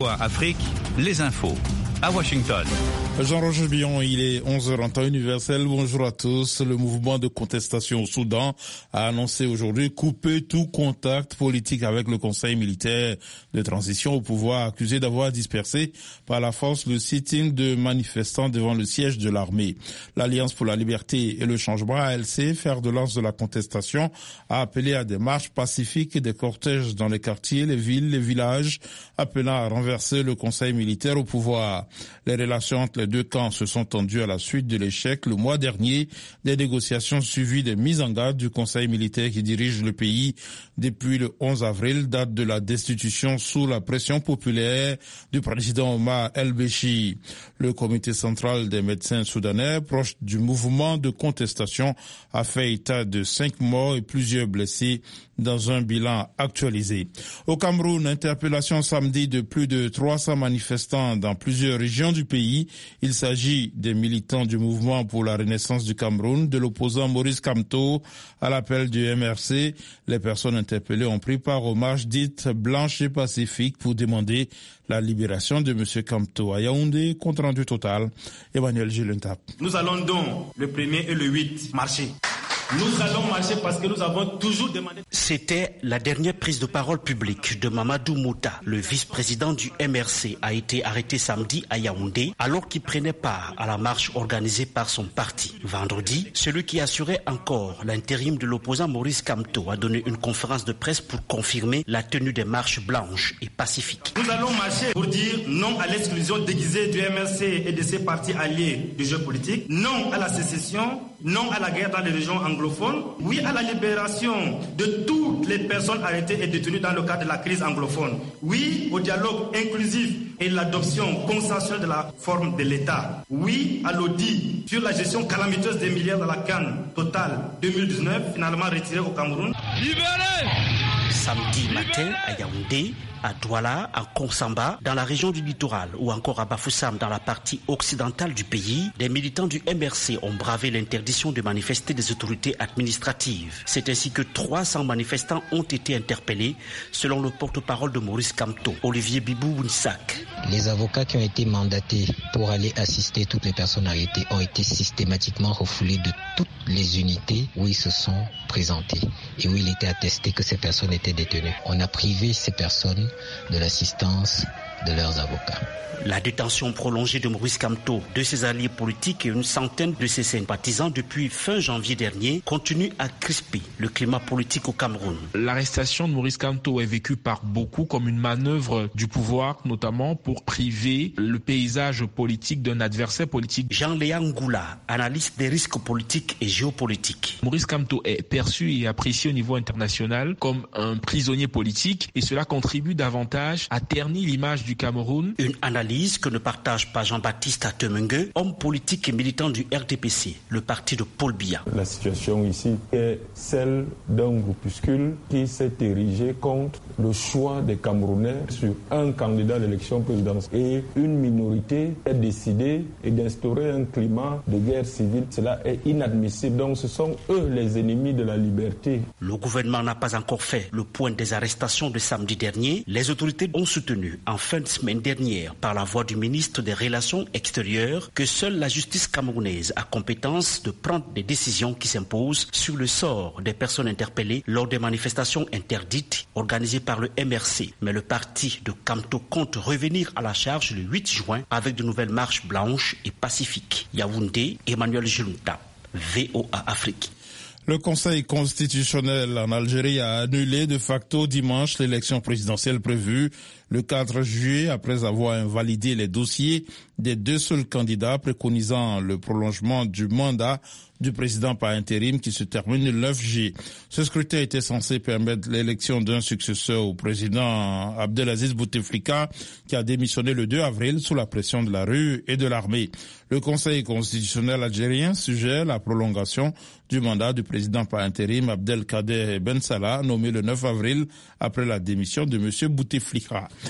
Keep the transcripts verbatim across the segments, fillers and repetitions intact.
Afrique, les infos. À Washington. Jean-Roger Billon, il est onze heures en temps universel. Bonjour à tous. Le mouvement de contestation au Soudan a annoncé aujourd'hui couper tout contact politique avec le Conseil militaire de transition au pouvoir, accusé d'avoir dispersé par la force le sitting de manifestants devant le siège de l'armée. L'Alliance pour la liberté et le changement, A L C, fer de lance de la contestation, a appelé à des marches pacifiques et des cortèges dans les quartiers, les villes, les villages, appelant à renverser le Conseil militaire au pouvoir. Les relations entre les deux camps se sont tendues à la suite de l'échec le mois dernier des négociations suivies des mises en garde du Conseil militaire qui dirige le pays depuis le onze avril, date de la destitution sous la pression populaire du président Omar el-Béchir. Le comité central des médecins soudanais, proche du mouvement de contestation, a fait état de cinq morts et plusieurs blessés dans un bilan actualisé. Au Cameroun, interpellation samedi de plus de trois cents manifestants dans plusieurs régions du pays. Il s'agit des militants du mouvement pour la renaissance du Cameroun, de l'opposant Maurice Kamto à l'appel du M R C. Les personnes interpellées ont pris part aux marches dites blanches et pacifiques pour demander la libération de M. Kamto. À Yaoundé, compte rendu total, Emmanuel Gilentap. Nous allons donc le premier et le huit marcher. Nous allons marcher parce que nous avons toujours demandé... C'était la dernière prise de parole publique de Mamadou Mouta. Le vice-président du M R C a été arrêté samedi à Yaoundé alors qu'il prenait part à la marche organisée par son parti. Vendredi, celui qui assurait encore l'intérim de l'opposant Maurice Kamto a donné une conférence de presse pour confirmer la tenue des marches blanches et pacifiques. Nous allons marcher pour dire non à l'exclusion déguisée du M R C et de ses partis alliés du jeu politique, non à la sécession, non à la guerre dans les régions anglophones, oui à la libération de toutes les personnes arrêtées et détenues dans le cadre de la crise anglophone, oui au dialogue inclusif et l'adoption consensuelle de la forme de l'État, oui à l'audit sur la gestion calamiteuse des milliards de la canne totale deux mille dix-neuf, finalement retirée au Cameroun. Libérez ! Samedi matin à Yaoundé, à Douala, à Konsamba, dans la région du littoral, ou encore à Bafoussam, dans la partie occidentale du pays, des militants du M R C ont bravé l'interdiction de manifester des autorités administratives. C'est ainsi que trois cents manifestants ont été interpellés, selon le porte-parole de Maurice Kamto, Olivier Bibou-Bounsak. Les avocats qui ont été mandatés pour aller assister toutes les personnes arrêtées ont été systématiquement refoulés de toutes les unités où ils se sont présentés et où il était attesté que ces personnes étaient détenues. On a privé ces personnes de l'assistance de leurs avocats. La détention prolongée de Maurice Kamto, de ses alliés politiques et une centaine de ses sympathisants depuis fin janvier dernier continue à crisper le climat politique au Cameroun. L'arrestation de Maurice Kamto est vécue par beaucoup comme une manœuvre du pouvoir, notamment pour priver le paysage politique d'un adversaire politique. Jean-Léa Ngoula, analyste des risques politiques et géopolitiques. Maurice Kamto est perçu et apprécié au niveau international comme un prisonnier politique et cela contribue davantage à ternir l'image du Cameroun. Une analyse que ne partage pas Jean-Baptiste Atemengue, homme politique et militant du R D P C, le parti de Paul Biya. La situation ici est celle d'un groupuscule qui s'est érigé contre le choix des Camerounais sur un candidat à l'élection présidentielle. Et une minorité a décidé d'instaurer un climat de guerre civile. Cela est inadmissible. Donc ce sont eux les ennemis de la liberté. Le gouvernement n'a pas encore fait le point des arrestations de samedi dernier. Les autorités ont soutenu en fin de semaine dernière par la voix du ministre des Relations extérieures que seule la justice camerounaise a compétence de prendre des décisions qui s'imposent sur le sort des personnes interpellées lors des manifestations interdites organisées par le M R C. Mais le parti de Kamto compte revenir à la charge le huit juin avec de nouvelles marches blanches et pacifiques. Yaoundé, Emmanuel Julunta, V O A Afrique. Le Conseil constitutionnel en Algérie a annulé de facto dimanche l'élection présidentielle prévue le quatre juillet après avoir invalidé les dossiers des deux seuls candidats préconisant le prolongement du mandat du président par intérim qui se termine le neuf juillet. Ce scrutin était censé permettre l'élection d'un successeur au président Abdelaziz Bouteflika qui a démissionné le deux avril sous la pression de la rue et de l'armée. Le Conseil constitutionnel algérien suggère la prolongation du mandat du président par intérim Abdelkader Ben Salah, nommé le neuf avril après la démission de M. Bouteflika.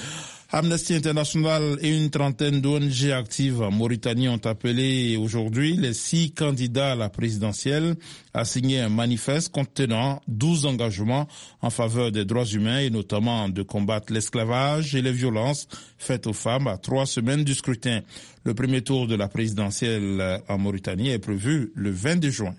Amnesty International et une trentaine d'O N G actives en Mauritanie ont appelé aujourd'hui les six candidats à la présidentielle à signer un manifeste contenant douze engagements en faveur des droits humains et notamment de combattre l'esclavage et les violences faites aux femmes à trois semaines du scrutin. Le premier tour de la présidentielle en Mauritanie est prévu le vingt-deux juin.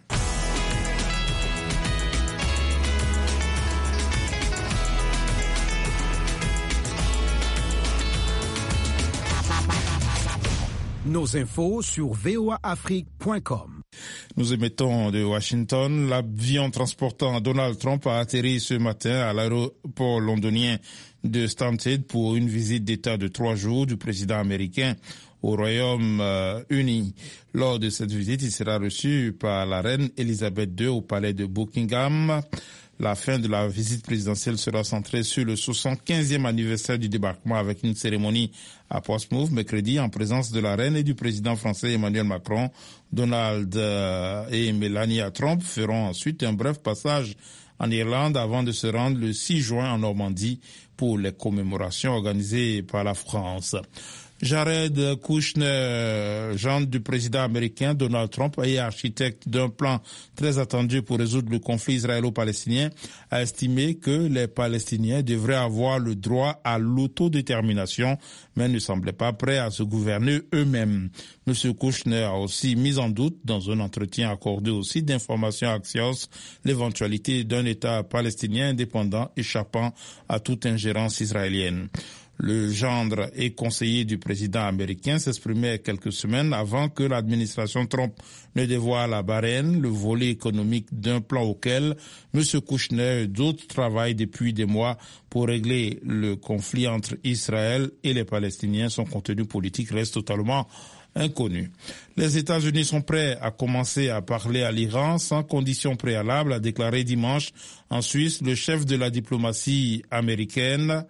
Nos infos sur v o a afrique point com. Nous émettons de Washington. L'avion transportant Donald Trump a atterri ce matin à l'aéroport londonien de Stansted pour une visite d'État de trois jours du président américain au Royaume-Uni. Lors de cette visite, il sera reçu par la reine Elisabeth deux au palais de Buckingham. La fin de la visite présidentielle sera centrée sur le soixante-quinzième anniversaire du débarquement avec une cérémonie à Portsmouth mercredi en présence de la reine et du président français Emmanuel Macron. Donald et Melania Trump feront ensuite un bref passage en Irlande avant de se rendre le six juin en Normandie pour les commémorations organisées par la France. Jared Kushner, gendre du président américain Donald Trump et architecte d'un plan très attendu pour résoudre le conflit israélo-palestinien, a estimé que les Palestiniens devraient avoir le droit à l'autodétermination, mais ne semblait pas prêt à se gouverner eux-mêmes. M. Kushner a aussi mis en doute, dans un entretien accordé au site d'information Axios, l'éventualité d'un État palestinien indépendant échappant à toute ingérence israélienne. Le gendre et conseiller du président américain s'exprimait quelques semaines avant que l'administration Trump ne dévoile à Bahreïn le volet économique d'un plan auquel M. Kushner et d'autres travaillent depuis des mois pour régler le conflit entre Israël et les Palestiniens. Son contenu politique reste totalement inconnu. Les États-Unis sont prêts à commencer à parler à l'Iran sans condition préalable, a déclaré dimanche en Suisse le chef de la diplomatie américaine,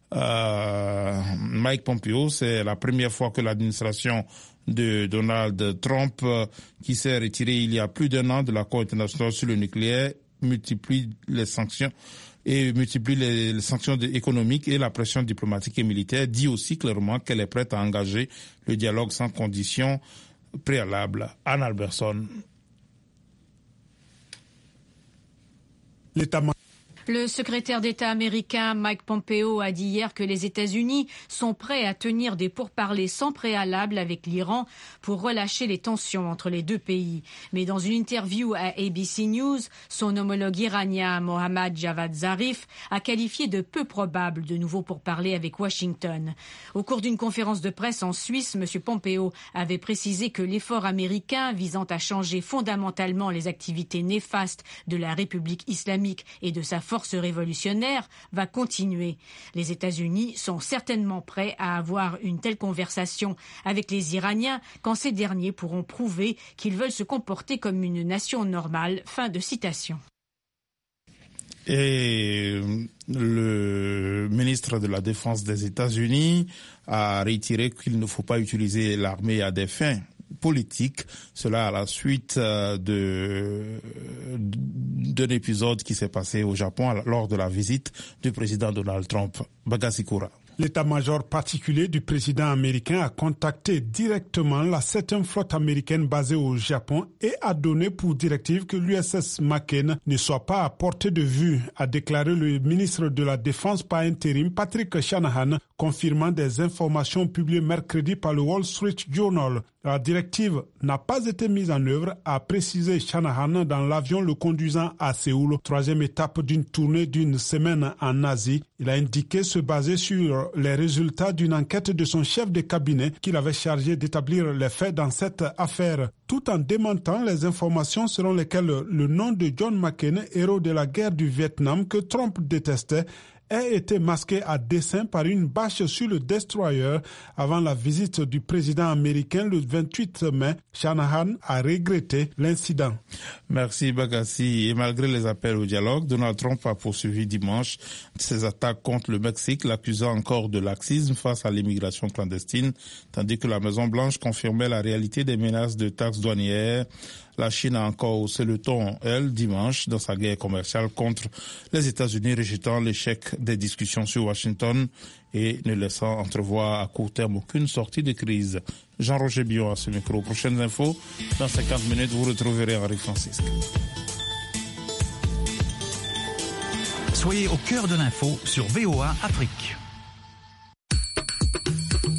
Euh, Mike Pompeo. C'est la première fois que l'administration de Donald Trump, euh, qui s'est retirée il y a plus d'un an de l'accord international sur le nucléaire, multiplie les sanctions et multiplie les, les sanctions économiques et la pression diplomatique et militaire, dit aussi clairement qu'elle est prête à engager le dialogue sans condition préalable. Anne Alberson. L'État Le secrétaire d'État américain Mike Pompeo a dit hier que les États-Unis sont prêts à tenir des pourparlers sans préalable avec l'Iran pour relâcher les tensions entre les deux pays. Mais dans une interview à A B C News, son homologue iranien Mohammad Javad Zarif a qualifié de peu probable de nouveau pourparlers avec Washington. Au cours d'une conférence de presse en Suisse, M. Pompeo avait précisé que l'effort américain visant à changer fondamentalement les activités néfastes de la République islamique et de sa force révolutionnaire va continuer. Les États-Unis sont certainement prêts à avoir une telle conversation avec les Iraniens quand ces derniers pourront prouver qu'ils veulent se comporter comme une nation normale. Fin de citation. Et le ministre de la Défense des États-Unis a retiré qu'il ne faut pas utiliser l'armée à des fins politique, cela à la suite de d'un épisode qui s'est passé au Japon lors de la visite du président Donald Trump. Bagasikura. L'état-major particulier du président américain a contacté directement la septième flotte américaine basée au Japon et a donné pour directive que l'U S S McCain ne soit pas à portée de vue, a déclaré le ministre de la Défense par intérim Patrick Shanahan, confirmant des informations publiées mercredi par le Wall Street Journal. La directive n'a pas été mise en œuvre, a précisé Shanahan dans l'avion le conduisant à Séoul, troisième étape d'une tournée d'une semaine en Asie. Il a indiqué se baser sur les résultats d'une enquête de son chef de cabinet qu'il avait chargé d'établir les faits dans cette affaire, tout en démentant les informations selon lesquelles le nom de John McCain, héros de la guerre du Vietnam que Trump détestait, a été masqué à dessein par une bâche sur le destroyer avant la visite du président américain le vingt-huit mai. Shanahan a regretté l'incident. Merci Bagassi. Et malgré les appels au dialogue, Donald Trump a poursuivi dimanche ses attaques contre le Mexique, l'accusant encore de laxisme face à l'immigration clandestine, tandis que la Maison-Blanche confirmait la réalité des menaces de taxes douanières. La Chine a encore haussé le ton, elle, dimanche, dans sa guerre commerciale contre les États-Unis, rejetant l'échec des discussions sur Washington et ne laissant entrevoir à court terme aucune sortie de crise. Jean-Roger Bion à ce micro. Prochaines infos, dans cinquante minutes, vous retrouverez Henri Francisque. Soyez au cœur de l'info sur V O A Afrique.